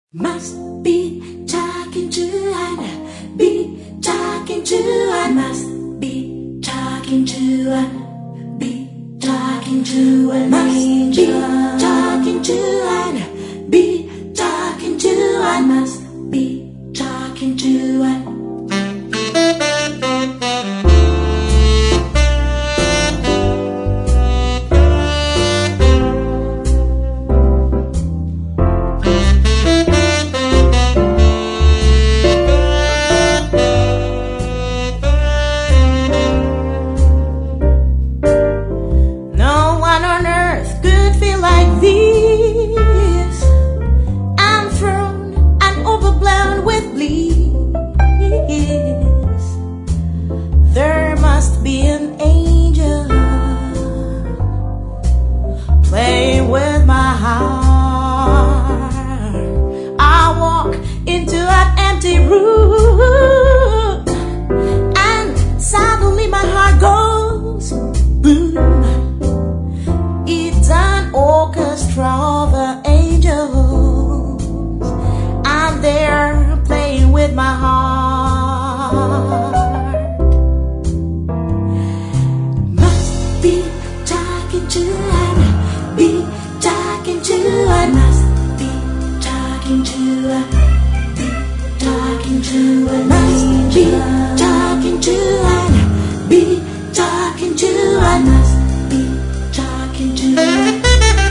Must be talking to an, be talking to an, must be talking to an, be talking to an angel. Be talking to an, be talking to an, must be talking to an. There must be an angel playing with my heart. I walk into an empty room and suddenly my heart goes boom. It's an orchestra of the angels, and they're playing with my heart. I must be talking to a, be talking to a, must be talking to a, be talking to a, must be talking to a.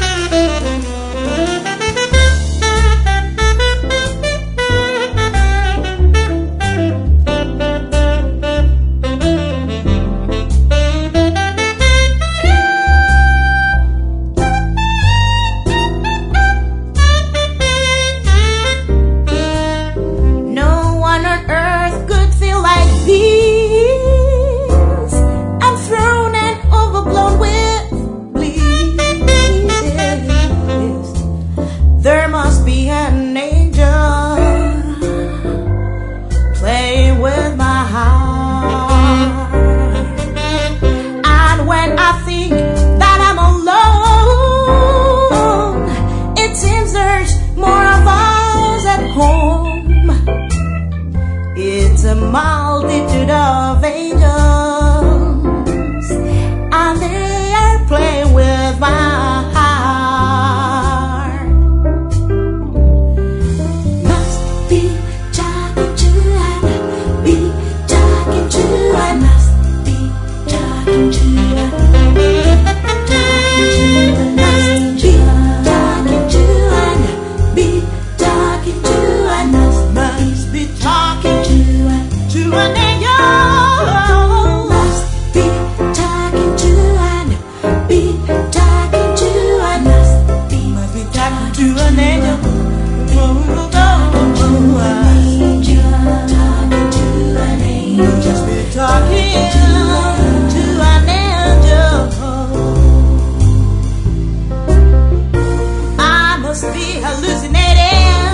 There must be an angel playing with my heart. And when I think that I'm alone, it seems there's more of us at home. It's a multitude of angels, and they are playing with my heart.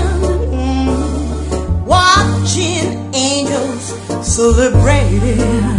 Celebrating